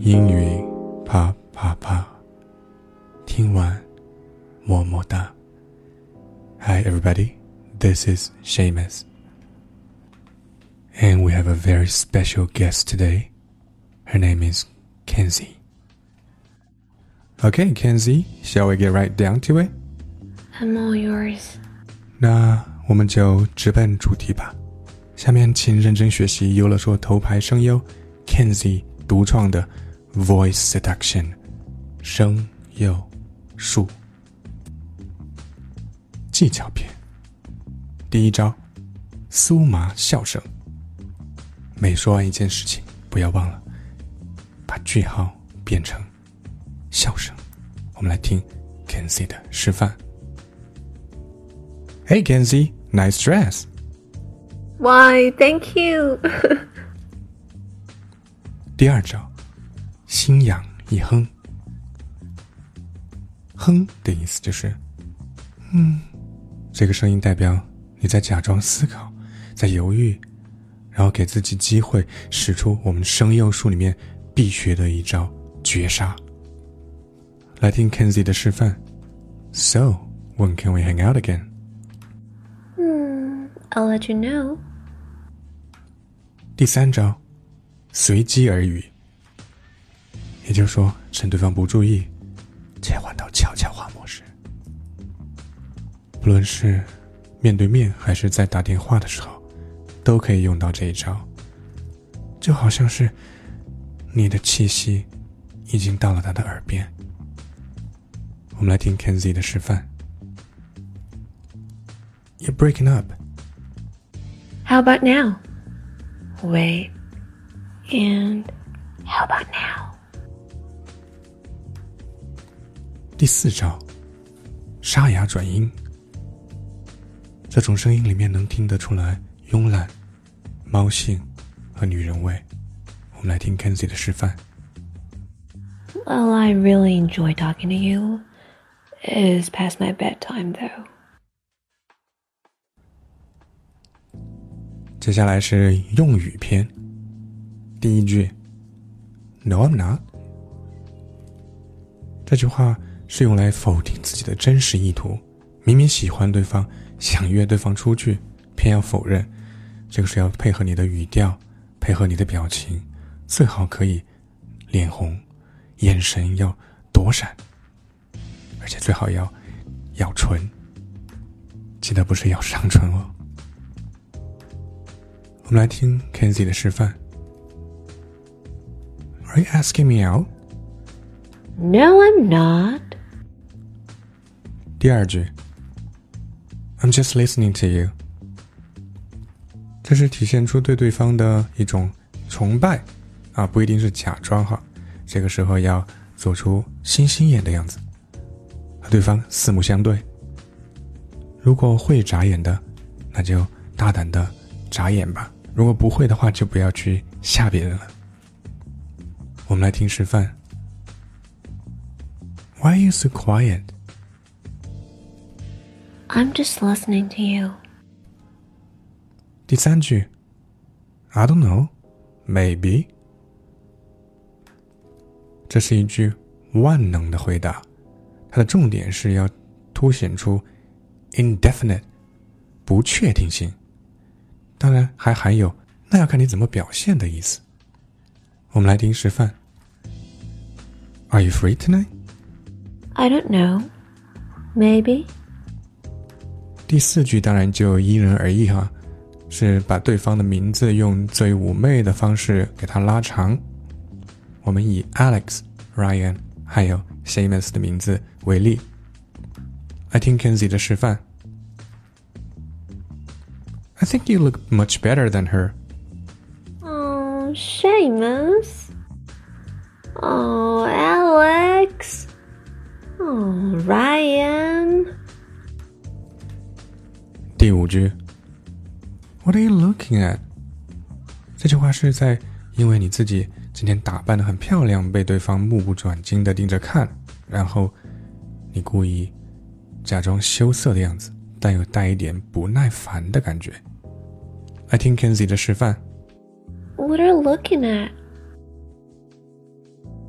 英语啪啪啪，听完么么哒。Hi everybody, this is Seamus. And we have a very special guest today. Her name is Kenzie. Okay, Kenzie, shall we get right down to it? I'm all yours. 那我们就直奔主题吧。下面请认真学习优乐说头牌声优 Kenzie 独创的 Voice Seduction 声优术技巧篇。第一招，酥麻笑声。每说完一件事情，不要忘了把句号变成笑声。我们来听 Kenzie 的示范。Hey Kenzie, nice dress. Why, thank you. 第二招，心痒一哼。哼的意思就是这个声音代表你在假装思考，在犹豫，然后给自己机会使出我们声优术里面必学的一招绝杀。来听 Kenzie 的示范。So, when can we hang out again? I'll let you know. 第三招，随机而语。也就是说，趁对方不注意，切换到悄悄话模式。不论是面对面还是在打电话的时候，都可以用到这一招。就好像是你的气息已经到了他的耳边。我们来听 Kenzie 的示范。You're breaking up. How about now? Wait. And how about now? 第四招，沙哑转音。这种声音里面能听得出来慵懒、猫性和女人味。我们来听 Kenzie 的示范。 Well, I really enjoy talking to you. It is past my bedtime, though. 接下来是用语篇。第一句 No, I'm not. 这句话是用来否定自己的真实意图。明明喜欢对方，想约对方出去，偏要否认。这个是要配合你的语调，配合你的表情，最好可以脸红，眼神要躲闪，而且最好要咬唇，记得不是咬上唇哦。我们来听 Kenzie 的示范。Are you asking me out? No, I'm not. 第二句 I'm just listening to you. 这是体现出对对方的一种崇拜啊，不一定是假装哈。这个时候要做出星星眼的样子，和对方四目相对。如果会眨眼的，那就大胆的眨眼吧。如果不会的话，就不要去吓别人了。我们来听示范。Why are you so quiet? I'm just listening to you. 第三句 I don't know, maybe. 这是一句万能的回答，它的重点是要凸显出 indefinite 不确定性，当然还含有那要看你怎么表现的意思。我们来听示范。Are you free tonight? I don't know. Maybe. 第四句当然就因人而异哈，是把对方的名字用最妩媚的方式给它拉长。我们以 Alex、Ryan 还有 Seamus 的名字为例。来听 Kenzie 的示范。I think you look much better than her. Oh, Seamus. Oh, Alex. Oh, Ryan. 第五句 What are you looking at? 这句话是在因为你自己今天打扮得很漂亮，被对方目不转睛地盯着看，然后你故意假装羞涩的样子，但又带一点不耐烦的感觉。来听 Kenzie 的示范。 What are you looking at?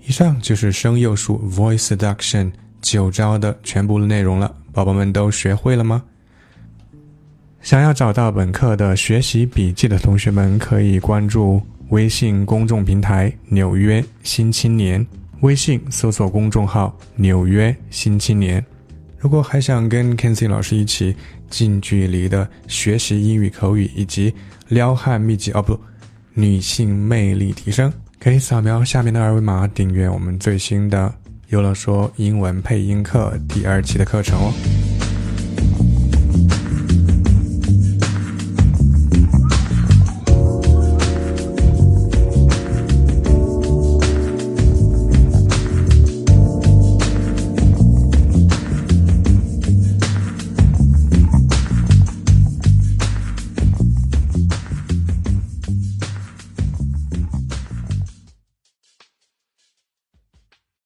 以上就是声幼术 Voice Seduction 9招的全部内容了，宝宝们都学会了吗？想要找到本课的学习笔记的同学们，可以关注微信公众平台纽约新青年，微信搜索公众号纽约新青年。如果还想跟 Kenzie 老师一起近距离的学习英语口语以及撩汉秘籍女性魅力提升，可以扫描下面的二维码订阅我们最新的优乐说英文配音课第2期的课程哦。